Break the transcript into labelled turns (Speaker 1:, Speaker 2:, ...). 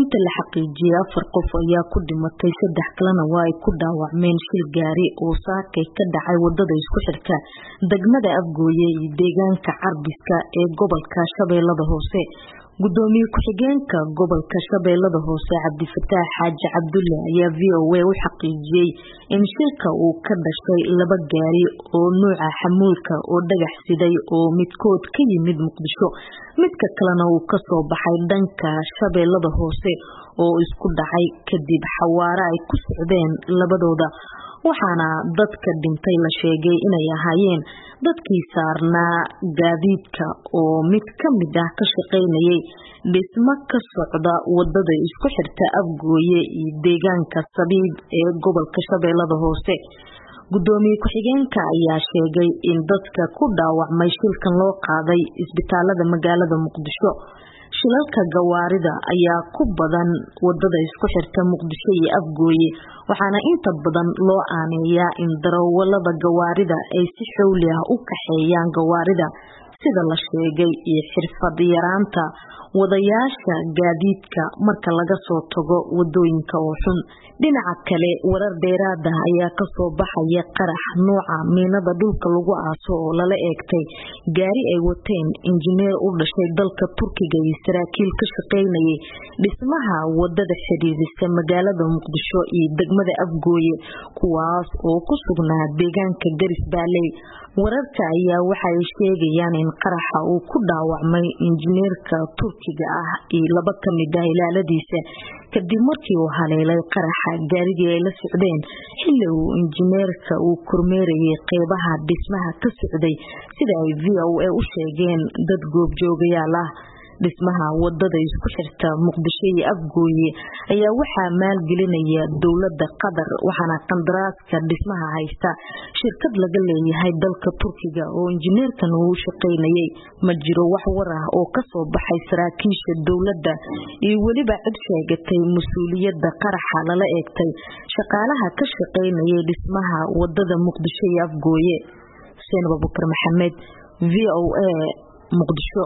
Speaker 1: inta la xaqiijiyay 4 qof ayaa ku dhimatay 3 kalena waa ay ku dhaawacmeen shil gaari oo saakay ka dhacay wadada isku xirka degmada Afgooye iyo deegaanka Carbiska ee gobolka Shabeellada Hoose. Gudoomiye ku-xigeenka gobolka Shabeellada Hoose Cabdifataax Xaaji Cabdulle ayaa VOA u xaqiijiyay in shilka uu ka dhashay 2 gaari oo nooca xamuulka oo dhagax siday oo midkood ka yimid Muqdisho midka kalena uu ka soo baxay dhanka Shabeellada Hoose oo isku dhacay kadib xawaare ay ku socdeen labadooda, waxaana dadka dhintay la sheegay inay ahaayeen dadkii saarnaa gaadiidka oo mid ka mid ah ka shaqeynayay dhismo ka socda wadada isku xirta Afgooye iyo deegaanka Sabiib ee gobolka Shabeellada Hoose. Gudoomiye ku-xigeenka ayaa sheegay in dadka ku dhaawacmay shilkan loo qaaday isbitaalada magaalada Muqdisho. Shilalka gawaarida ayaa ku badan wadada isku xirta Muqdisho iyo Afgooye, waxaana inta badan loo aaneeyaa in darawalada gawaarida ay si xawli ah u kaxeeyaan gawaarida sida la sheegay iyo xirfad yaraanta wadayaasha gaadiidka marka laga soo tago wadooyinka oo xun. Dhinaca kale, warar dheeraad ah ayaa ka soo baxaya qarax nooca miinada dhulka lagu aaso oo lala eegtay gaari ay wateen injineer u dhashay dalka Turkiga iyo saraakiil ka shaqeynayay dhismaha wadada xiriirisa magaalada Muqdisho iyo degmada Afgooye, kuwaas oo ku sugnaa deegaanka Garis Baaley. Wararka ayaa waxay sheegayaan in qaraxa uu ku dhaawacmay injineerka Turkiga ah iyo 2 ka mid ah ilaaladiisa kadib markii uu haleelay qaraxa gaarigii ay la socdeen xilli uu injineerka uu kormeerayay qeybaha dhismaha ka socday sida ay VOA u sheegeen dad goobjoogayaal ah. Dhismaha wadada isku xirta Muqdisho iyo Afgooye ayaa waxaa maalgelinaya dowladda Qatar, waxaana qandaraaska dhismaha haysta shirkad laga leeyahay dalka Turkiga oo injineerkan uu shaqeynayay. Ma jiro wax war ah oo ka soo baxay saraakiisha dowladda iyo waliba cid sheegatay mas'uuliyadda qaraxa lala eegtay shaqaalaha ka shaqeynayay dhismaha wadada Muqdisho iyo Afgooye. Seen Abubakar Maxamed, VOA, Muqdisho.